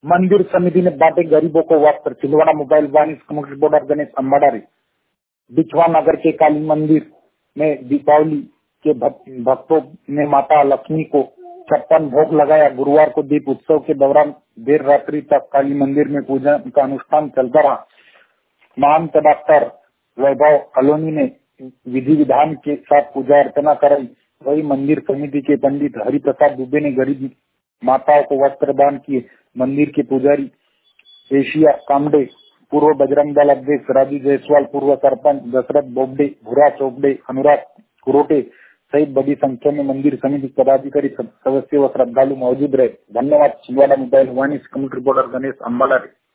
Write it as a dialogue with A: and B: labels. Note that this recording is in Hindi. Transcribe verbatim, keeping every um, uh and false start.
A: मंदिर समिति ने बांटे गरीबों को वस्त्र। Chhindwara mobile Vaani community reporter Ganesh Ambadari. Bichhwa Nagar के काली मंदिर में दीपावली के भक्तों ने माता लक्ष्मी को छप्पन भोग लगाया। गुरुवार को दीप उत्सव के दौरान देर रात्रि तक काली मंदिर में पूजा का अनुष्ठान चलता रहा। महंत डॉक्टर वैभव अलोनी ने विधि विधान के साथ पूजा अर्चना कराई। वही मंदिर समिति के पंडित हरिप्रसाद दुबे ने गरीब माताओं को वस्त्र दान किए। मंदिर के पुजारी एशिया कामडे, पूर्व बजरंग दल अध्यक्ष राजू जायसवाल, पूर्व सरपंच दशरथ बोबडे, भूरा चोपडे, अनुराग कुरोटे सहित बड़ी संख्या में मंदिर समिति पदाधिकारी सदस्य व श्रद्धालु मौजूद रहे। धन्यवाद। Chhindwara mobile Vaani community reporter Ganesh अम्बाडारी।